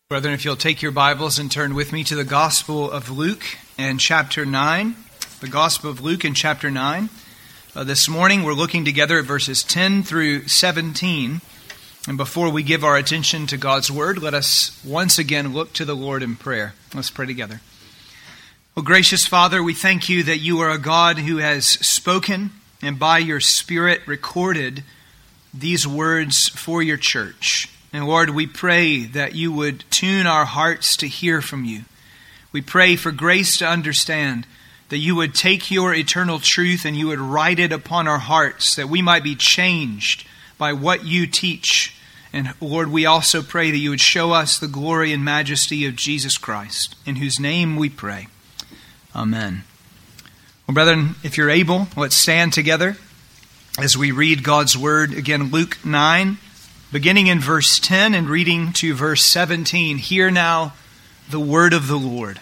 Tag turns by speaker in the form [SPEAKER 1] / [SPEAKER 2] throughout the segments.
[SPEAKER 1] Brethren, if you'll take your Bibles and turn with me to the Gospel of Luke and chapter 9. The Gospel of Luke and chapter 9. This morning we're looking together at verses 10 through 17. And before we give our attention to God's Word, let us once again look to the Lord in prayer. Let's pray together. Oh, gracious Father, we thank you that you are a God who has spoken and by your Spirit recorded these words for your church. And Lord, we pray that you would tune our hearts to hear from you. We pray for grace to understand, that you would take your eternal truth and you would write it upon our hearts, that we might be changed by what you teach. And Lord, we also pray that you would show us the glory and majesty of Jesus Christ, in whose name we pray. Amen. Well, brethren, if you're able, let's stand together as we read God's Word. Again, Luke 9. Beginning in verse 10 and reading to verse 17, hear now the word of the Lord.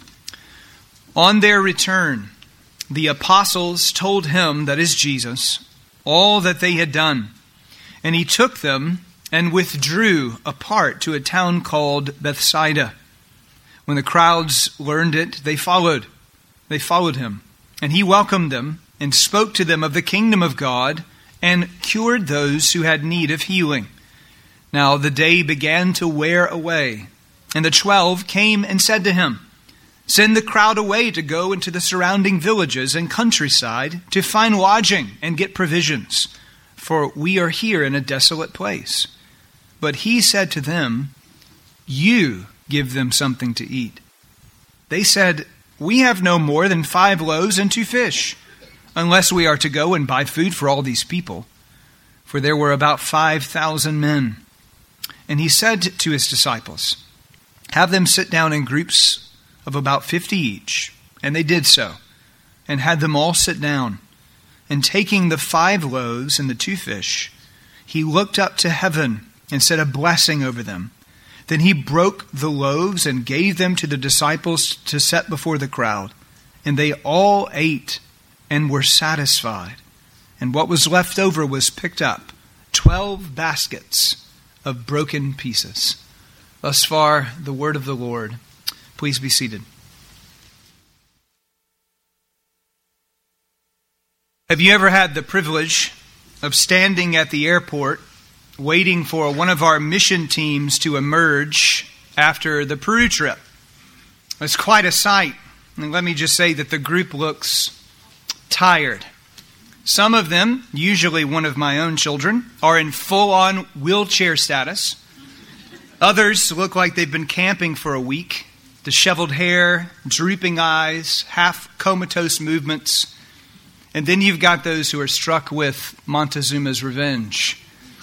[SPEAKER 1] On their return, the apostles told him, that is Jesus, all that they had done. And he took them and withdrew apart to a town called Bethsaida. When the crowds learned it, they followed him. And he welcomed them and spoke to them of the kingdom of God and cured those who had need of healing. Now the day began to wear away, and the 12 came and said to him, Send the crowd away to go into the surrounding villages and countryside to find lodging and get provisions, for we are here in a desolate place. But he said to them, You give them something to eat. They said, We have no more than 5 loaves and 2 fish, unless we are to go and buy food for all these people. For there were about 5,000 men. And he said to his disciples, Have them sit down in groups of about 50 each. And they did so, and had them all sit down. And taking the 5 loaves and the 2 fish, he looked up to heaven and said a blessing over them. Then he broke the loaves and gave them to the disciples to set before the crowd. And they all ate and were satisfied. And what was left over was picked up, 12 baskets of broken pieces. Thus far, the word of the Lord. Please be seated. Have you ever had the privilege of standing at the airport waiting for one of our mission teams to emerge after the Peru trip? It's quite a sight. And let me just say that the group looks tired. Some of them, usually one of my own children, are in full-on wheelchair status. Others look like they've been camping for a week. Disheveled hair, drooping eyes, half comatose movements. And then you've got those who are struck with Montezuma's revenge.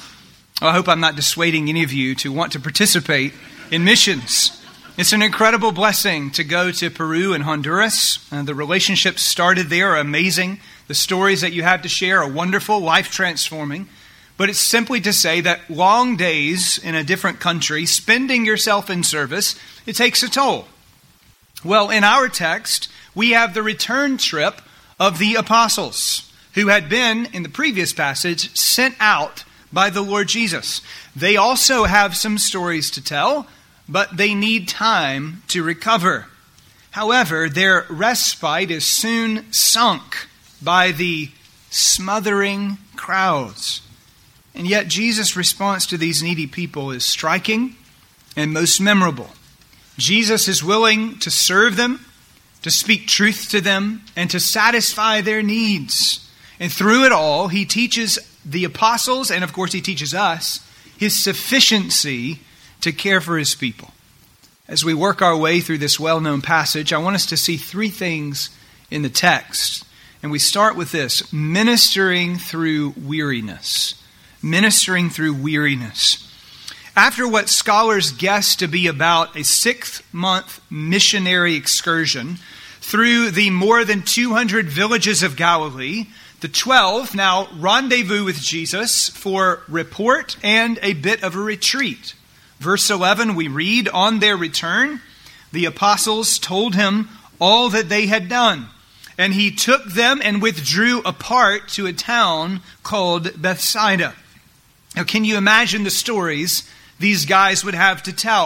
[SPEAKER 1] I hope I'm not dissuading any of you to want to participate in missions. It's an incredible blessing to go to Peru and Honduras. The relationships started there are amazing. The stories that you have to share are wonderful, life-transforming. But it's simply to say that long days in a different country, spending yourself in service, it takes a toll. Well, in our text, we have the return trip of the apostles, who had been, in the previous passage, sent out by the Lord Jesus. They also have some stories to tell, but they need time to recover. However, their respite is soon sunk by the smothering crowds. And yet Jesus' response to these needy people is striking and most memorable. Jesus is willing to serve them, to speak truth to them, and to satisfy their needs. And through it all, he teaches the apostles, and of course he teaches us, his sufficiency to care for his people. As we work our way through this well-known passage, I want us to see 3 things in the text. And we start with this: ministering through weariness. Ministering through weariness. After what scholars guess to be about a 6-month missionary excursion through the more than 200 villages of Galilee, the 12 now rendezvous with Jesus for report and a bit of a retreat. Verse 11, we read, On their return, the apostles told him all that they had done. And he took them and withdrew apart to a town called Bethsaida. Now, can you imagine the stories these guys would have to tell?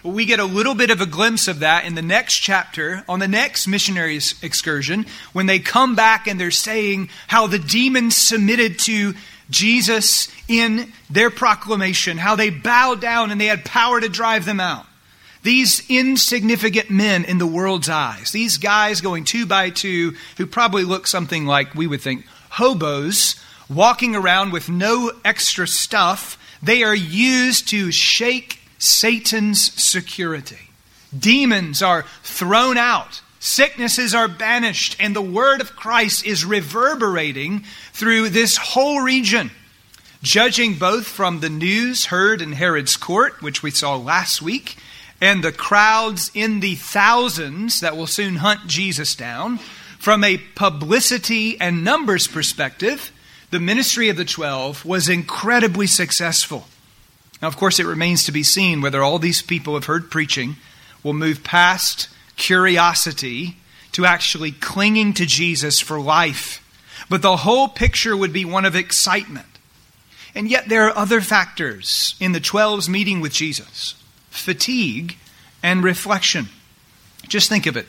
[SPEAKER 1] We get a little bit of a glimpse of that in the next chapter, on the next missionary excursion, when they come back and they're saying how the demons submitted to Jesus in their proclamation, how they bowed down and they had power to drive them out. These insignificant men in the world's eyes, these guys going 2 by 2, who probably look something like, we would think, hobos, walking around with no extra stuff, they are used to shake Satan's security. Demons are thrown out. Sicknesses are banished. And the word of Christ is reverberating through this whole region. Judging both from the news heard in Herod's court, which we saw last week, and the crowds in the thousands that will soon hunt Jesus down, from a publicity and numbers perspective, the ministry of the 12 was incredibly successful. Now, of course, it remains to be seen whether all these people have heard preaching will move past curiosity to actually clinging to Jesus for life. But the whole picture would be one of excitement. And yet there are other factors in the 12's meeting with Jesus. Fatigue and reflection. Just think of it.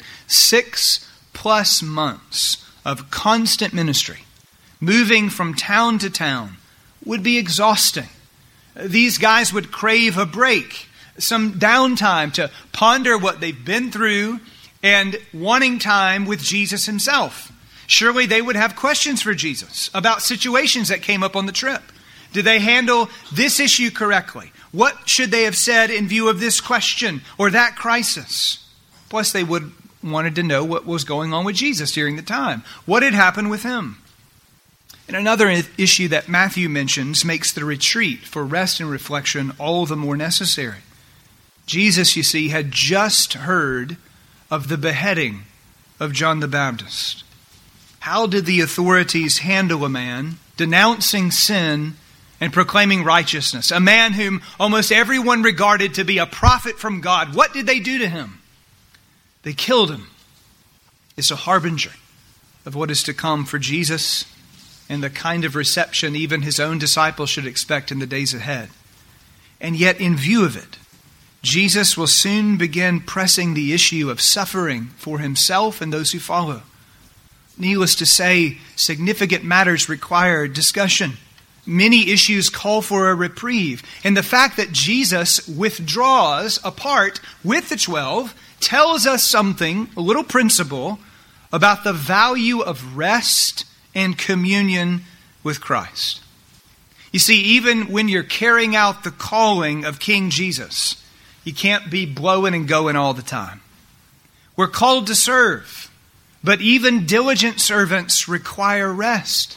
[SPEAKER 1] 6+ months of constant ministry, moving from town to town, would be exhausting. These guys would crave a break, some downtime to ponder what they've been through and wanting time with Jesus himself. Surely they would have questions for Jesus about situations that came up on the trip. Did they handle this issue correctly? What should they have said in view of this question or that crisis? Plus, they wanted to know what was going on with Jesus during the time. What had happened with him? And another issue that Matthew mentions makes the retreat for rest and reflection all the more necessary. Jesus, you see, had just heard of the beheading of John the Baptist. How did the authorities handle a man denouncing sin and proclaiming righteousness? A man whom almost everyone regarded to be a prophet from God. What did they do to him? They killed him. It's a harbinger of what is to come for Jesus and the kind of reception even his own disciples should expect in the days ahead. And yet, in view of it, Jesus will soon begin pressing the issue of suffering for himself and those who follow. Needless to say, significant matters require discussion. Many issues call for a reprieve. And the fact that Jesus withdraws apart with the 12 tells us something, a little principle, about the value of rest and communion with Christ. You see, even when you're carrying out the calling of King Jesus, you can't be blowing and going all the time. We're called to serve, but even diligent servants require rest.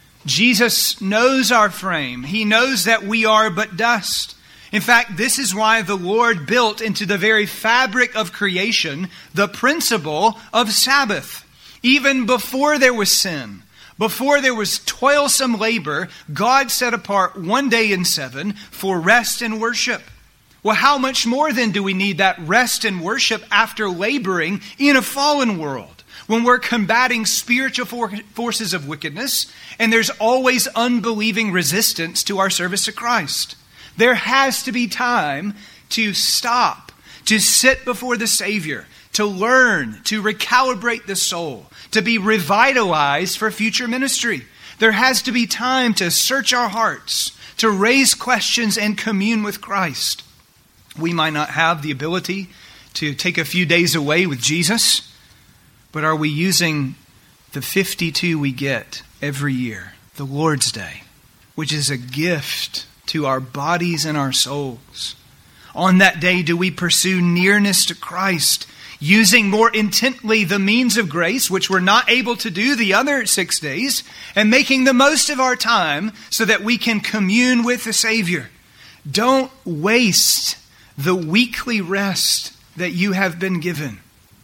[SPEAKER 1] Jesus knows our frame. He knows that we are but dust. In fact, this is why the Lord built into the very fabric of creation the principle of Sabbath. Even before there was sin, before there was toilsome labor, God set apart one day in 7 for rest and worship. Well, how much more then do we need that rest and worship after laboring in a fallen world, when we're combating spiritual forces of wickedness and there's always unbelieving resistance to our service to Christ? There has to be time to stop, to sit before the Savior, to learn, to recalibrate the soul, to be revitalized for future ministry. There has to be time to search our hearts, to raise questions and commune with Christ. We might not have the ability to take a few days away with Jesus, but are we using the 52 we get every year, the Lord's Day, which is a gift to our bodies and our souls? On that day, do we pursue nearness to Christ, using more intently the means of grace, which we're not able to do the other 6 days, and making the most of our time so that we can commune with the Savior? Don't waste the weekly rest that you have been given.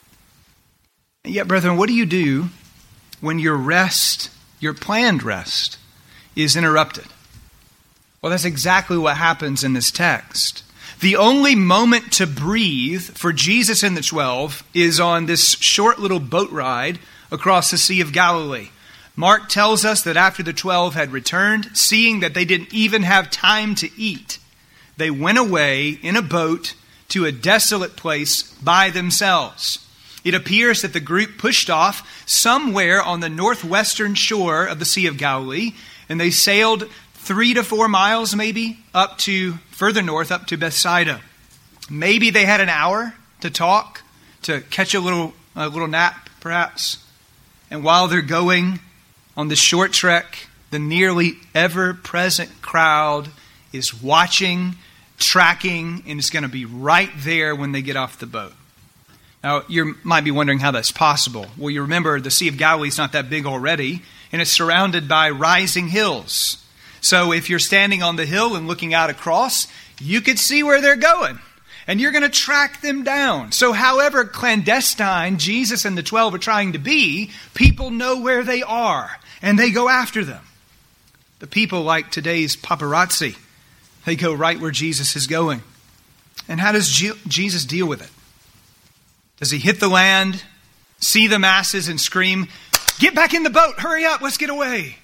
[SPEAKER 1] And yet, brethren, what do you do when your rest, your planned rest, is interrupted? Well, that's exactly what happens in this text. The only moment to breathe for Jesus and the 12 is on this short little boat ride across the Sea of Galilee. Mark tells us that after the 12 had returned, seeing that they didn't even have time to eat, they went away in a boat to a desolate place by themselves. It appears that the group pushed off somewhere on the northwestern shore of the Sea of Galilee, and they sailed 3 to 4 miles maybe up to further north, up to Bethsaida. Maybe they had an hour to talk, to catch a little nap perhaps. And while they're going on this short trek, the nearly ever-present crowd is watching, tracking, and is going to be right there when they get off the boat. Now, you might be wondering how that's possible. Well, you remember the Sea of Galilee is not that big already, and it's surrounded by rising hills. So if you're standing on the hill and looking out across, you could see where they're going, and you're going to track them down. So however clandestine Jesus and the 12 are trying to be, people know where they are, and they go after them. The people like today's paparazzi, they go right where Jesus is going. And how does Jesus deal with it? Does he hit the land, see the masses, and scream, "Get back in the boat, hurry up, let's get away"?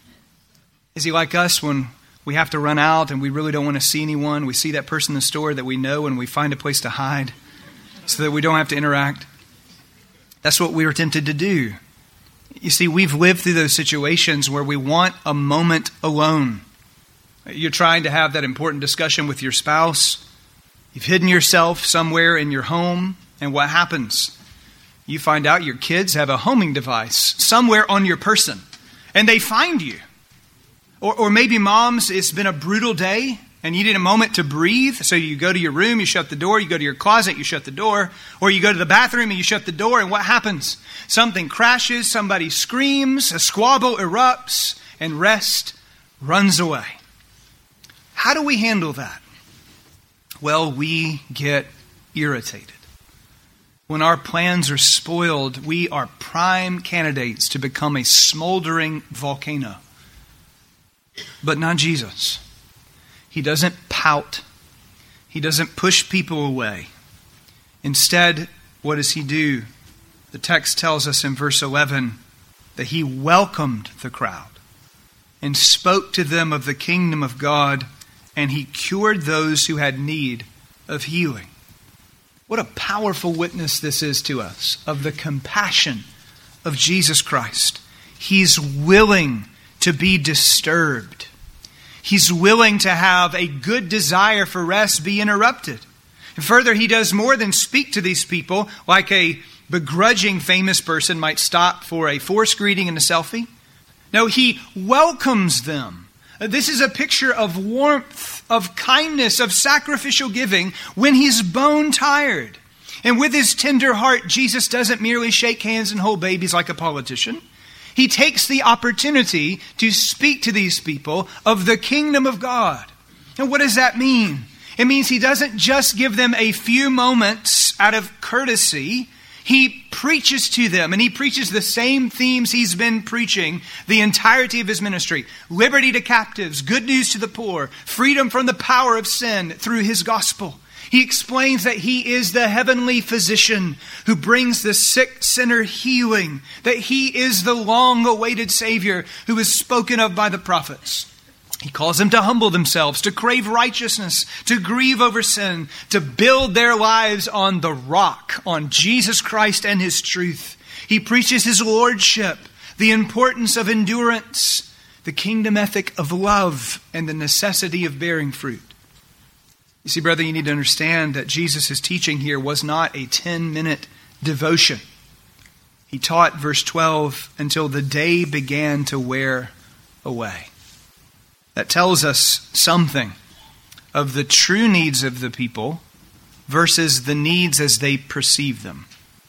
[SPEAKER 1] Is he like us when we have to run out and we really don't want to see anyone? We see that person in the store that we know and we find a place to hide so that we don't have to interact. That's what we were tempted to do. You see, we've lived through those situations where we want a moment alone. You're trying to have that important discussion with your spouse. You've hidden yourself somewhere in your home, and what happens? You find out your kids have a homing device somewhere on your person, and they find you. Or maybe moms, it's been a brutal day, and you need a moment to breathe, so you go to your room, you shut the door, you go to your closet, you shut the door, or you go to the bathroom and you shut the door, and what happens? Something crashes, somebody screams, a squabble erupts, and rest runs away. How do we handle that? Well, we get irritated. When our plans are spoiled, we are prime candidates to become a smoldering volcano. But not Jesus. He doesn't pout. He doesn't push people away. Instead, what does he do? The text tells us in verse 11 that he welcomed the crowd and spoke to them of the kingdom of God, and he cured those who had need of healing. What a powerful witness this is to us of the compassion of Jesus Christ. He's willing to be disturbed. He's willing to have a good desire for rest be interrupted. And further, he does more than speak to these people like a begrudging famous person might stop for a forced greeting and a selfie. No, he welcomes them. This is a picture of warmth, of kindness, of sacrificial giving when he's bone tired. And with his tender heart, Jesus doesn't merely shake hands and hold babies like a politician. He takes the opportunity to speak to these people of the kingdom of God. And what does that mean? It means he doesn't just give them a few moments out of courtesy. He preaches to them, and he preaches the same themes he's been preaching the entirety of his ministry. Liberty to captives, good news to the poor, freedom from the power of sin through his gospel. He explains that he is the heavenly physician who brings the sick sinner healing, that he is the long-awaited Savior who is spoken of by the prophets. He calls them to humble themselves, to crave righteousness, to grieve over sin, to build their lives on the rock, on Jesus Christ and his truth. He preaches his lordship, the importance of endurance, the kingdom ethic of love, and the necessity of bearing fruit. You see, brother, you need to understand that Jesus' teaching here was not a 10-minute devotion. He taught, verse 12, until the day began to wear away. That tells us something of the true needs of the people versus the needs as they perceive them.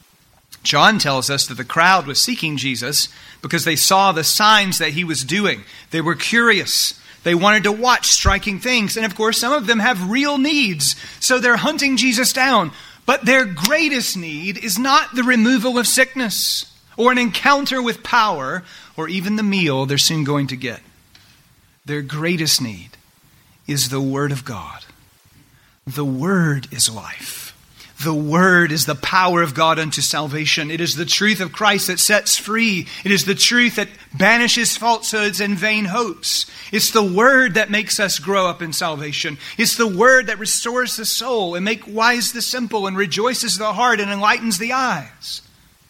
[SPEAKER 1] John tells us that the crowd was seeking Jesus because they saw the signs that he was doing. They were curious. They wanted to watch striking things. And of course, some of them have real needs. So they're hunting Jesus down. But their greatest need is not the removal of sickness or an encounter with power or even the meal they're soon going to get. Their greatest need is the Word of God. The Word is life. The Word is the power of God unto salvation. It is the truth of Christ that sets free. It is the truth that banishes falsehoods and vain hopes. It's the Word that makes us grow up in salvation. It's the Word that restores the soul and makes wise the simple and rejoices the heart and enlightens the eyes.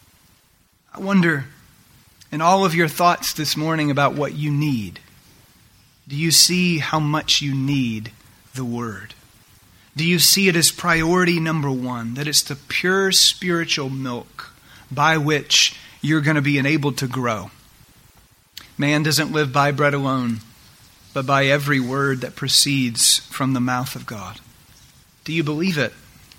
[SPEAKER 1] I wonder, in all of your thoughts this morning about what you need, do you see how much you need the Word? Do you see it as priority number one, that it's the pure spiritual milk by which you're going to be enabled to grow? Man doesn't live by bread alone, but by every word that proceeds from the mouth of God. Do you believe it?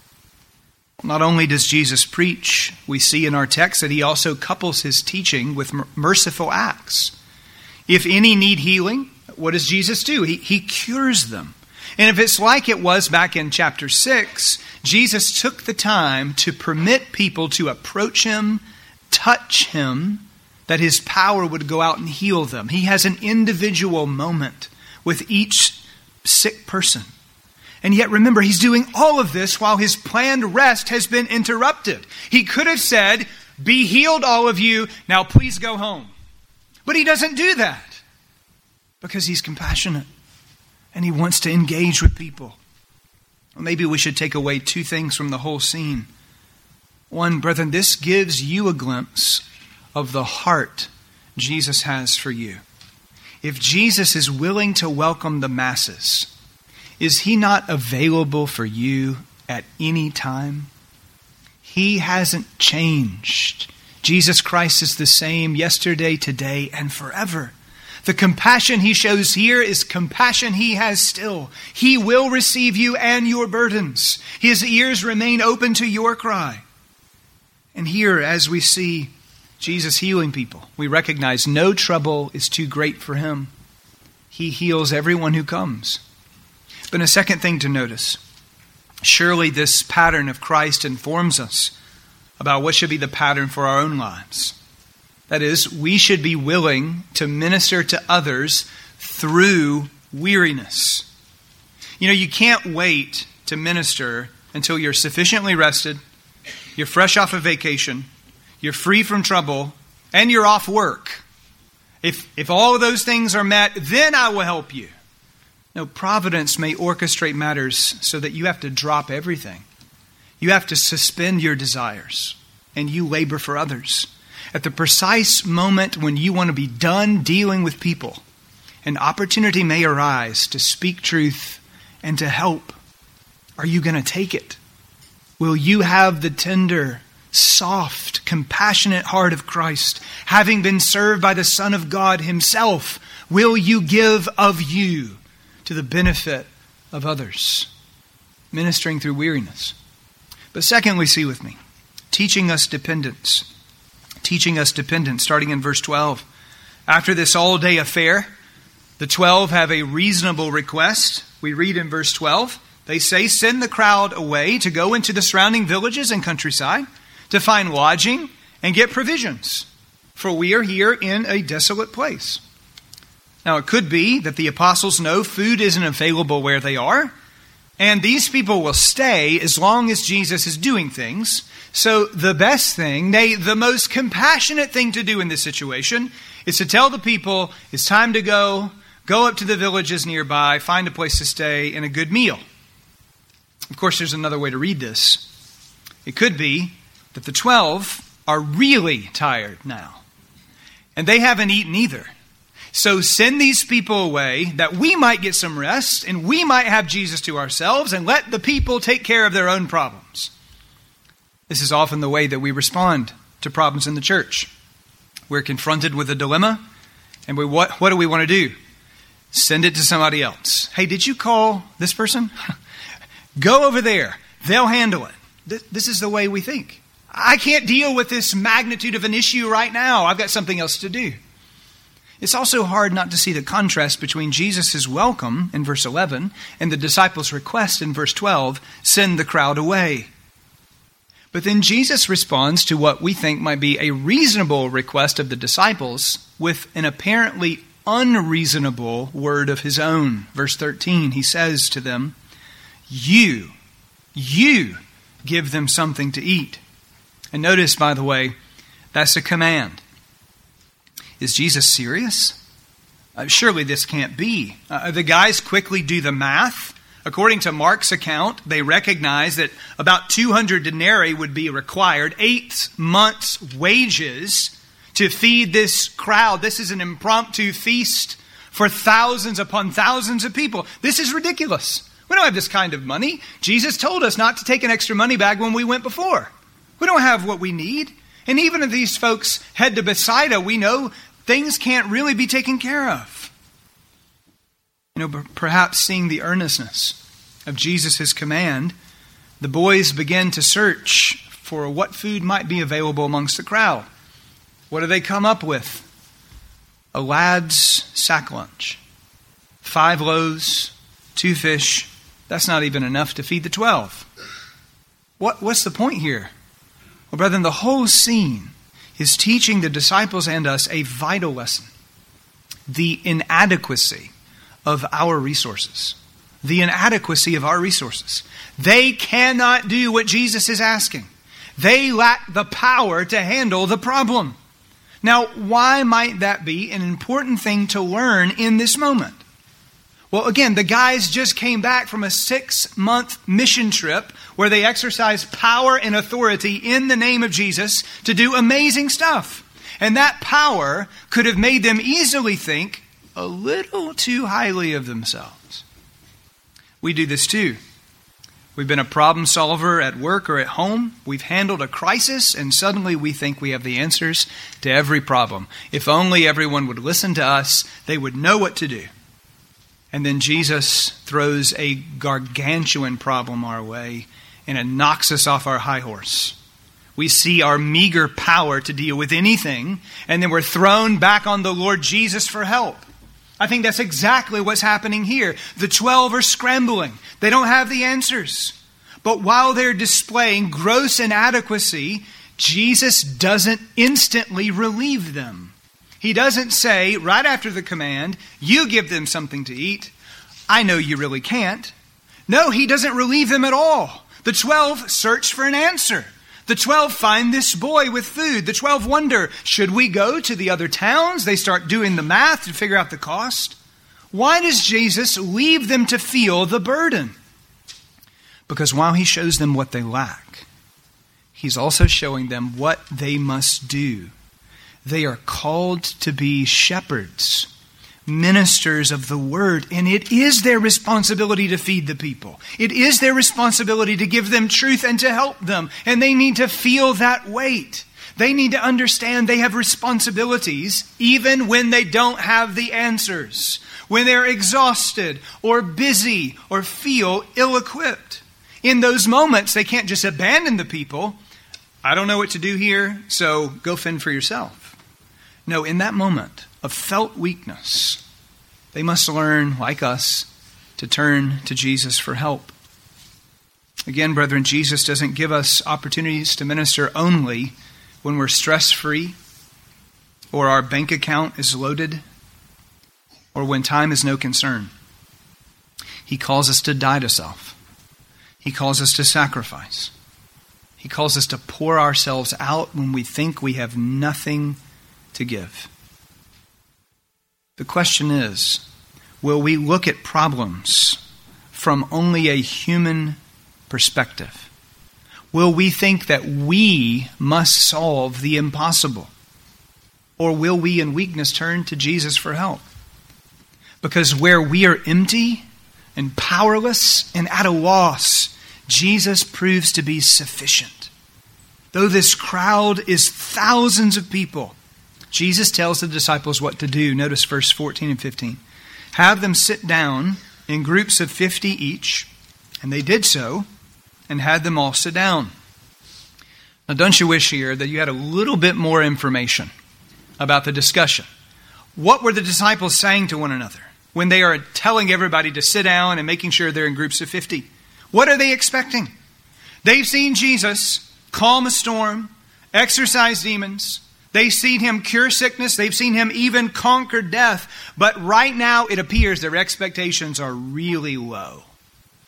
[SPEAKER 1] Not only does Jesus preach, we see in our text that he also couples his teaching with merciful acts. If any need healing, what does Jesus do? He cures them. And if it's like it was back in chapter 6, Jesus took the time to permit people to approach him, touch him, that his power would go out and heal them. He has an individual moment with each sick person. And yet remember, he's doing all of this while his planned rest has been interrupted. He could have said, "Be healed, all of you, now please go home." But he doesn't do that because he's compassionate. And he wants to engage with people. Well, maybe we should take away two things from the whole scene. One, brethren, this gives you a glimpse of the heart Jesus has for you. If Jesus is willing to welcome the masses, is he not available for you at any time? He hasn't changed. Jesus Christ is the same yesterday, today, and forever. The compassion he shows here is compassion he has still. He will receive you and your burdens. His ears remain open to your cry. And here, as we see Jesus healing people, we recognize no trouble is too great for him. He heals everyone who comes. But a second thing to notice, surely this pattern of Christ informs us about what should be the pattern for our own lives. That is, we should be willing to minister to others through weariness. You know, you can't wait to minister until you're sufficiently rested, you're fresh off of vacation, you're free from trouble, and you're off work. If all of those things are met, then I will help you. No, providence may orchestrate matters so that you have to drop everything. You have to suspend your desires, and you labor for others. At the precise moment when you want to be done dealing with people, an opportunity may arise to speak truth and to help. Are you going to take it? Will you have the tender, soft, compassionate heart of Christ, having been served by the Son of God himself? Will you give of you to the benefit of others, ministering through weariness? But secondly, see with me, teaching us dependence. Teaching us dependence, starting in verse 12. After this all-day affair, the 12 have a reasonable request. We read in verse 12, they say, "Send the crowd away to go into the surrounding villages and countryside to find lodging and get provisions, for we are here in a desolate place." Now, it could be that the apostles know food isn't available where they are, and these people will stay as long as Jesus is doing things. So the best thing, the most compassionate thing to do in this situation is to tell the people it's time to go up to the villages nearby, find a place to stay, and a good meal. Of course, there's another way to read this. It could be that the 12 are really tired now, and they haven't eaten either. So send these people away that we might get some rest, and we might have Jesus to ourselves, and let the people take care of their own problems. This is often the way that we respond to problems in the church. We're confronted with a dilemma, and what do we want to do? Send it to somebody else. Hey, did you call this person? Go over there. They'll handle it. This is the way we think. I can't deal with this magnitude of an issue right now. I've got something else to do. It's also hard not to see the contrast between Jesus' welcome in verse 11 and the disciples' request in verse 12, "Send the crowd away." But then Jesus responds to what we think might be a reasonable request of the disciples with an apparently unreasonable word of his own. Verse 13, he says to them, You give them something to eat. And notice, by the way, that's a command. Is Jesus serious? Surely this can't be. The guys quickly do the math. According to Mark's account, they recognize that about 200 denarii would be required, 8 months' wages to feed this crowd. This is an impromptu feast for thousands upon thousands of people. This is ridiculous. We don't have this kind of money. Jesus told us not to take an extra money bag when we went before. We don't have what we need. And even if these folks head to Bethsaida, we know things can't really be taken care of. Perhaps seeing the earnestness of Jesus' command, the boys begin to search for what food might be available amongst the crowd. What do they come up with? A lad's sack lunch. 5 loaves, 2 fish. That's not even enough to feed the 12. What's the point here? Well, brethren, the whole scene is teaching the disciples and us a vital lesson. The inadequacy of our resources. The inadequacy of our resources. They cannot do what Jesus is asking. They lack the power to handle the problem. Now, why might that be an important thing to learn in this moment? Well, again, the guys just came back from a 6-month mission trip where they exercised power and authority in the name of Jesus to do amazing stuff. And that power could have made them easily think a little too highly of themselves. We do this too. We've been a problem solver at work or at home. We've handled a crisis and suddenly we think we have the answers to every problem. If only everyone would listen to us, they would know what to do. And then Jesus throws a gargantuan problem our way and it knocks us off our high horse. We see our meager power to deal with anything and then we're thrown back on the Lord Jesus for help. I think that's exactly what's happening here. The 12 are scrambling. They don't have the answers. But while they're displaying gross inadequacy, Jesus doesn't instantly relieve them. He doesn't say, right after the command, you give them something to eat. I know you really can't. No, he doesn't relieve them at all. The 12 search for an answer. The 12 find this boy with food. The 12 wonder, should we go to the other towns? They start doing the math to figure out the cost. Why does Jesus leave them to feel the burden? Because while he shows them what they lack, he's also showing them what they must do. They are called to be shepherds, ministers of the word, and it is their responsibility to feed the people. It is their responsibility to give them truth and to help them, and they need to feel that weight. They need to understand they have responsibilities even when they don't have the answers, when they're exhausted or busy or feel ill-equipped. In those moments, they can't just abandon the people. I don't know what to do here, so go fend for yourself. No, in that moment of felt weakness, they must learn, like us, to turn to Jesus for help. Again, brethren, Jesus doesn't give us opportunities to minister only when we're stress-free, or our bank account is loaded, or when time is no concern. He calls us to die to self. He calls us to sacrifice. He calls us to pour ourselves out when we think we have nothing to give. The question is, will we look at problems from only a human perspective? Will we think that we must solve the impossible? Or will we in weakness turn to Jesus for help? Because where we are empty and powerless and at a loss, Jesus proves to be sufficient. Though this crowd is thousands of people, Jesus tells the disciples what to do. Notice verse 14 and 15. Have them sit down in groups of 50 each. And they did so and had them all sit down. Now, don't you wish here that you had a little bit more information about the discussion? What were the disciples saying to one another when they are telling everybody to sit down and making sure they're in groups of 50? What are they expecting? They've seen Jesus calm a storm, exorcise demons. They've seen him cure sickness. They've seen him even conquer death. But right now it appears their expectations are really low.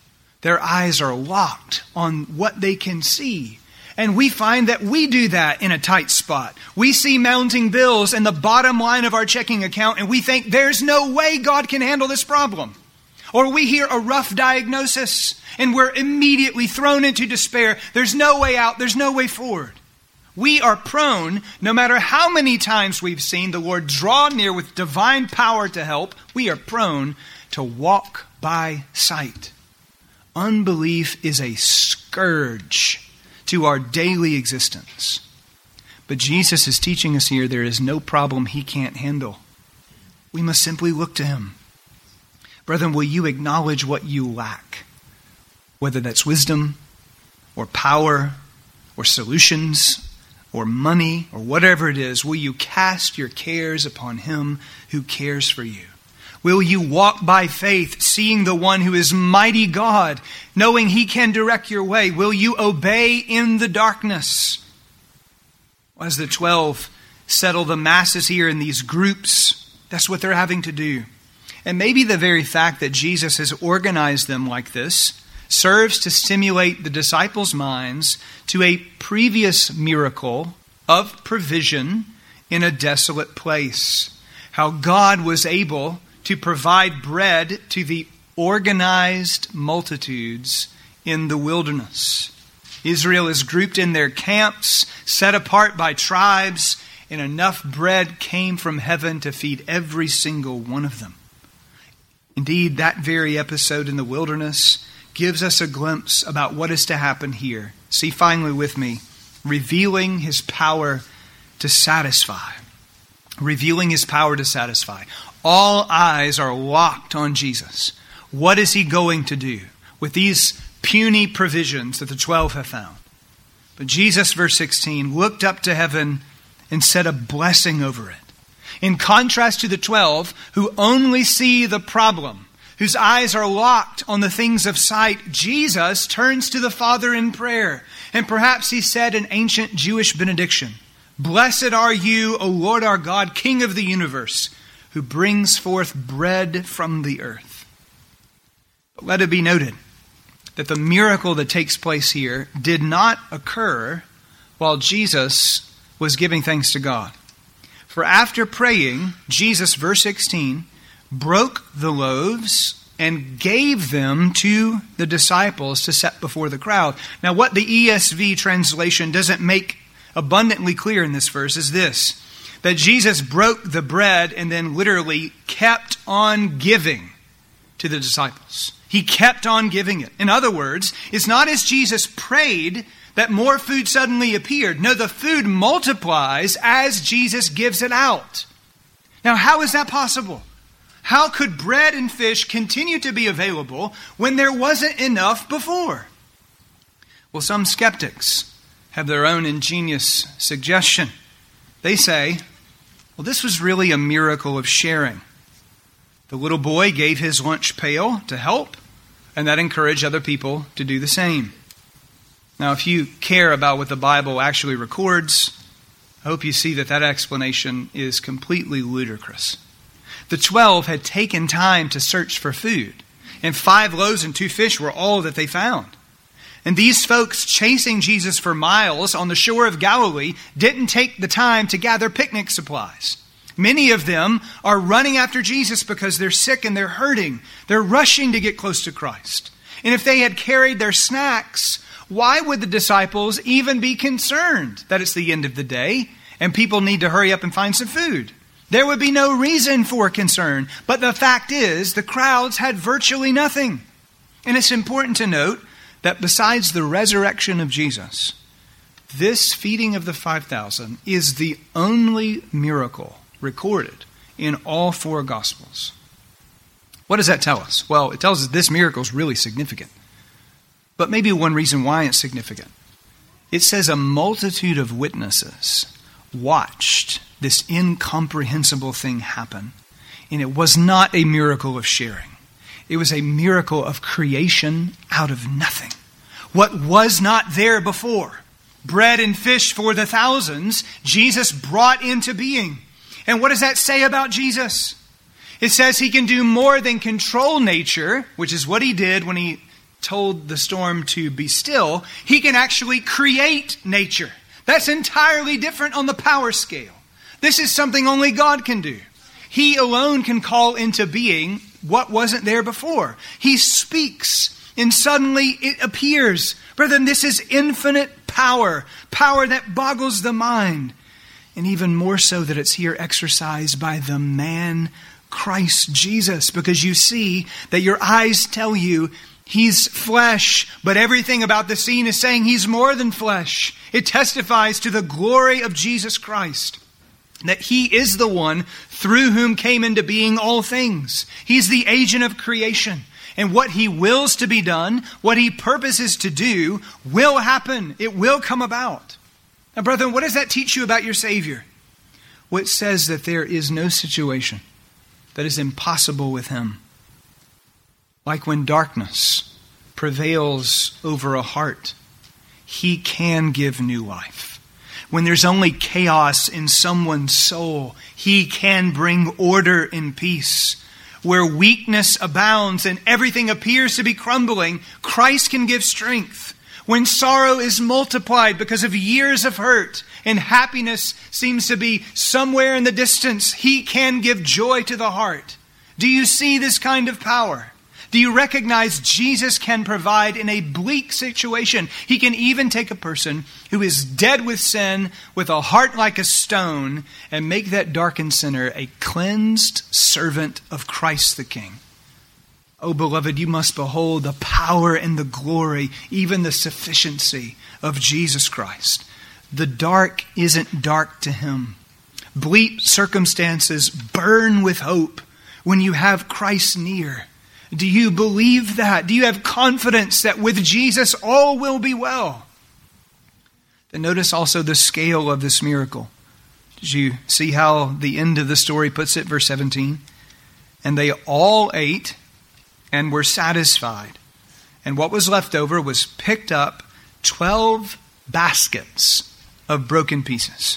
[SPEAKER 1] Their eyes are locked on what they can see. And we find that we do that in a tight spot. We see mounting bills and the bottom line of our checking account, and we think there's no way God can handle this problem. Or we hear a rough diagnosis and we're immediately thrown into despair. There's no way out. There's no way forward. We are prone, no matter how many times we've seen the Lord draw near with divine power to help, we are prone to walk by sight. Unbelief is a scourge to our daily existence. But Jesus is teaching us here there is no problem he can't handle. We must simply look to him. Brethren, will you acknowledge what you lack? Whether that's wisdom or power or solutions or money or whatever it is, will you cast your cares upon him who cares for you? Will you walk by faith, seeing the one who is mighty God, knowing he can direct your way? Will you obey in the darkness? As the 12 settle the masses here in these groups, that's what they're having to do. And maybe the very fact that Jesus has organized them like this serves to stimulate the disciples' minds to a previous miracle of provision in a desolate place. How God was able to provide bread to the organized multitudes in the wilderness. Israel is grouped in their camps, set apart by tribes, and enough bread came from heaven to feed every single one of them. Indeed, that very episode in the wilderness gives us a glimpse about what is to happen here. See finally with me, revealing his power to satisfy. Revealing his power to satisfy. All eyes are locked on Jesus. What is he going to do with these puny provisions that the 12 have found? But Jesus, verse 16, looked up to heaven and said a blessing over it. In contrast to the 12 who only see the problem, whose eyes are locked on the things of sight, Jesus turns to the Father in prayer. And perhaps he said an ancient Jewish benediction. Blessed are you, O Lord our God, King of the universe, who brings forth bread from the earth. But let it be noted that the miracle that takes place here did not occur while Jesus was giving thanks to God. For after praying, Jesus, verse 16, broke the loaves and gave them to the disciples to set before the crowd. Now, what the ESV translation doesn't make abundantly clear in this verse is this: that Jesus broke the bread and then literally kept on giving to the disciples. He kept on giving it. In other words, it's not as Jesus prayed that more food suddenly appeared. No, the food multiplies as Jesus gives it out. Now, how is that possible? How could bread and fish continue to be available when there wasn't enough before? Well, some skeptics have their own ingenious suggestion. They say, well, this was really a miracle of sharing. The little boy gave his lunch pail to help, and that encouraged other people to do the same. Now, if you care about what the Bible actually records, I hope you see that that explanation is completely ludicrous. The 12 had taken time to search for food, and 5 loaves and 2 fish were all that they found. And these folks chasing Jesus for miles on the shore of Galilee didn't take the time to gather picnic supplies. Many of them are running after Jesus because they're sick and they're hurting. They're rushing to get close to Christ. And if they had carried their snacks, why would the disciples even be concerned that it's the end of the day and people need to hurry up and find some food? There would be no reason for concern. But the fact is, the crowds had virtually nothing. And it's important to note that besides the resurrection of Jesus, this feeding of the 5,000 is the only miracle recorded in all 4 Gospels. What does that tell us? Well, it tells us this miracle is really significant. But maybe one reason why it's significant. It says a multitude of witnesses watched this incomprehensible thing happen. And it was not a miracle of sharing. It was a miracle of creation out of nothing. What was not there before, bread and fish for the thousands, Jesus brought into being. And what does that say about Jesus? It says he can do more than control nature, which is what he did when he told the storm to be still, he can actually create nature. That's entirely different on the power scale. This is something only God can do. He alone can call into being what wasn't there before. He speaks, and suddenly it appears. Brethren, this is infinite power, power that boggles the mind, and even more so that it's here exercised by the man Christ Jesus, because you see that your eyes tell you he's flesh, but everything about the scene is saying he's more than flesh. It testifies to the glory of Jesus Christ, that he is the one through whom came into being all things. He's the agent of creation. And what he wills to be done, what he purposes to do, will happen. It will come about. Now, brethren, what does that teach you about your Savior? Well, it says that there is no situation that is impossible with him. Like when darkness prevails over a heart, he can give new life. When there's only chaos in someone's soul, he can bring order and peace. Where weakness abounds and everything appears to be crumbling, Christ can give strength. When sorrow is multiplied because of years of hurt and happiness seems to be somewhere in the distance, he can give joy to the heart. Do you see this kind of power? Do you recognize Jesus can provide in a bleak situation? He can even take a person who is dead with sin, with a heart like a stone, and make that darkened sinner a cleansed servant of Christ the King. Oh, beloved, you must behold the power and the glory, even the sufficiency of Jesus Christ. The dark isn't dark to him. Bleak circumstances burn with hope when you have Christ near. Do you believe that? Do you have confidence that with Jesus all will be well? Then notice also the scale of this miracle. Did you see how the end of the story puts it? Verse 17. And they all ate and were satisfied. And what was left over was picked up 12 baskets of broken pieces.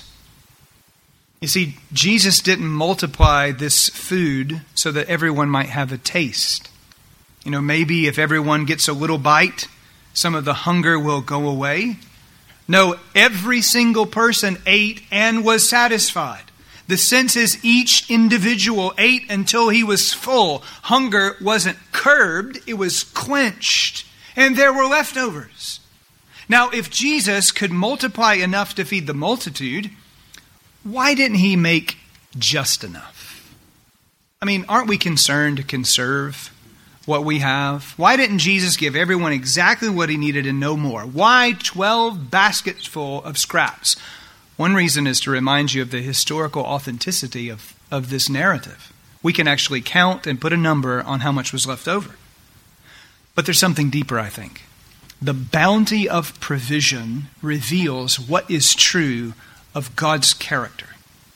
[SPEAKER 1] You see, Jesus didn't multiply this food so that everyone might have a taste. You know, maybe if everyone gets a little bite, some of the hunger will go away. No, every single person ate and was satisfied. The sense is each individual ate until he was full. Hunger wasn't curbed, it was quenched. And there were leftovers. Now, if Jesus could multiply enough to feed the multitude, why didn't he make just enough? I mean, aren't we concerned to conserve what we have? Why didn't Jesus give everyone exactly what he needed and no more? Why 12 baskets full of scraps? One reason is to remind you of the historical authenticity of this narrative. We can actually count and put a number on how much was left over. But there's something deeper, I think. The bounty of provision reveals what is true of God's character.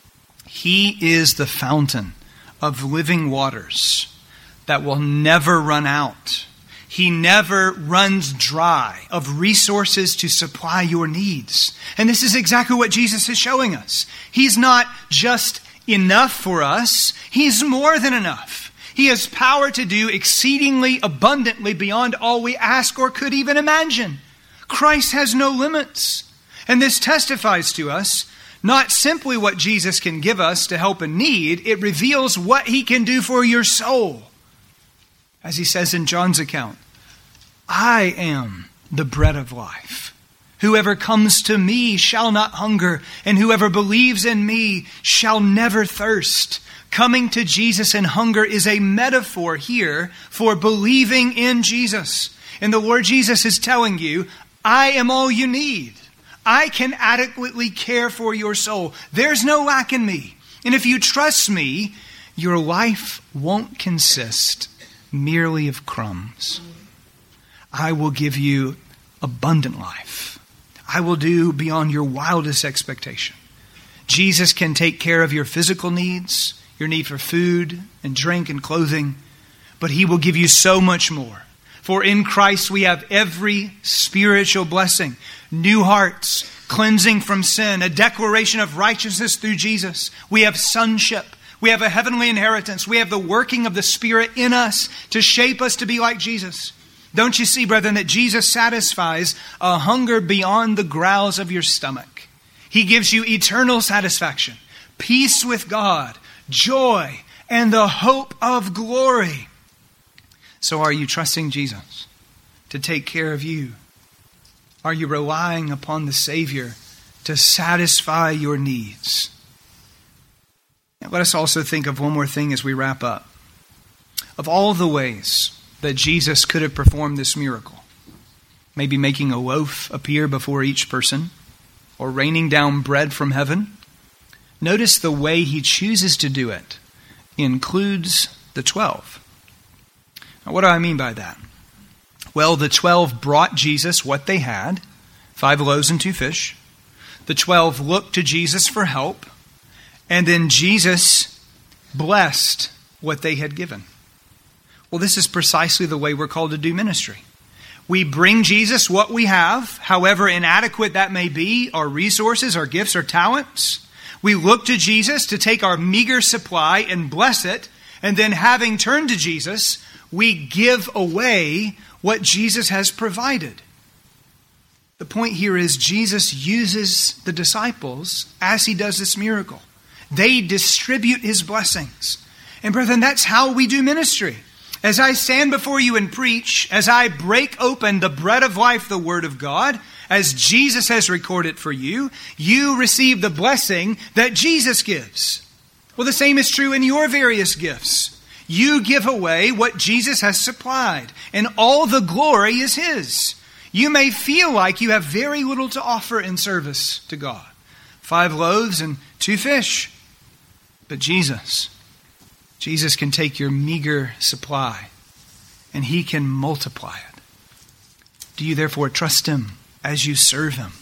[SPEAKER 1] He is the fountain of living waters that will never run out. He never runs dry of resources to supply your needs. And this is exactly what Jesus is showing us. He's not just enough for us. He's more than enough. He has power to do exceedingly abundantly beyond all we ask or could even imagine. Christ has no limits. And this testifies to us not simply what Jesus can give us to help a need, it reveals what he can do for your soul. As he says in John's account, I am the bread of life. Whoever comes to me shall not hunger, and whoever believes in me shall never thirst. Coming to Jesus in hunger is a metaphor here for believing in Jesus. And the Lord Jesus is telling you, I am all you need. I can adequately care for your soul. There's no lack in me. And if you trust me, your life won't consist merely of crumbs. I will give you abundant life. I will do beyond your wildest expectation. Jesus can take care of your physical needs, your need for food and drink and clothing, but he will give you so much more. For in Christ we have every spiritual blessing, new hearts, cleansing from sin, a declaration of righteousness through Jesus. We have sonship. We have a heavenly inheritance. We have the working of the Spirit in us to shape us to be like Jesus. Don't you see, brethren, that Jesus satisfies a hunger beyond the growls of your stomach? He gives you eternal satisfaction, peace with God, joy, and the hope of glory. So are you trusting Jesus to take care of you? Are you relying upon the Savior to satisfy your needs? Now, let us also think of one more thing as we wrap up. Of all the ways that Jesus could have performed this miracle, maybe making a loaf appear before each person, or raining down bread from heaven, notice the way he chooses to do it includes the 12. Now, what do I mean by that? Well, the 12 brought Jesus what they had, 5 loaves and 2 fish. The 12 looked to Jesus for help, and then Jesus blessed what they had given. Well, this is precisely the way we're called to do ministry. We bring Jesus what we have, however inadequate that may be, our resources, our gifts, our talents. We look to Jesus to take our meager supply and bless it, and then having turned to Jesus, we give away what Jesus has provided. The point here is Jesus uses the disciples as he does this miracle. They distribute his blessings. And brethren, that's how we do ministry. As I stand before you and preach, as I break open the bread of life, the Word of God, as Jesus has recorded for you, you receive the blessing that Jesus gives. Well, the same is true in your various gifts. You give away what Jesus has supplied, and all the glory is His. You may feel like you have very little to offer in service to God. 5 loaves and 2 fish. But Jesus can take your meager supply and He can multiply it. Do you therefore trust Him as you serve Him?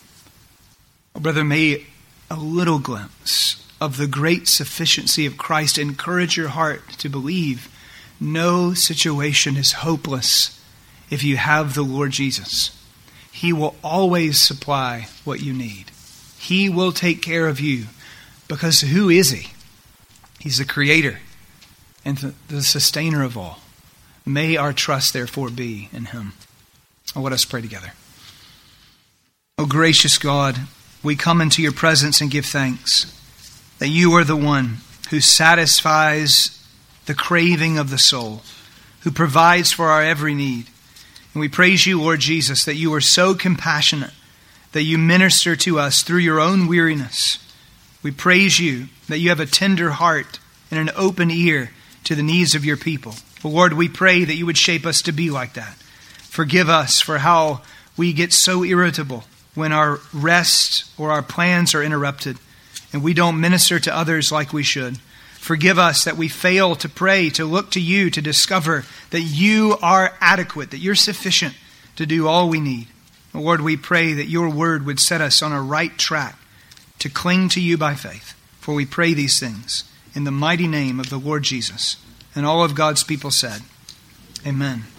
[SPEAKER 1] Oh, brother, may a little glimpse of the great sufficiency of Christ encourage your heart to believe no situation is hopeless if you have the Lord Jesus. He will always supply what you need. He will take care of you, because who is He? He's the Creator and the Sustainer of all. May our trust therefore be in Him. Oh, let us pray together. Oh, gracious God, we come into your presence and give thanks that you are the one who satisfies the craving of the soul, who provides for our every need. And we praise you, Lord Jesus, that you are so compassionate, that you minister to us through your own weariness. We praise you that you have a tender heart and an open ear to the needs of your people. But Lord, we pray that you would shape us to be like that. Forgive us for how we get so irritable when our rest or our plans are interrupted and we don't minister to others like we should. Forgive us that we fail to pray, to look to you, to discover that you are adequate, that you're sufficient to do all we need. Lord, we pray that your word would set us on a right track to cling to you by faith. For we pray these things in the mighty name of the Lord Jesus. And all of God's people said, Amen.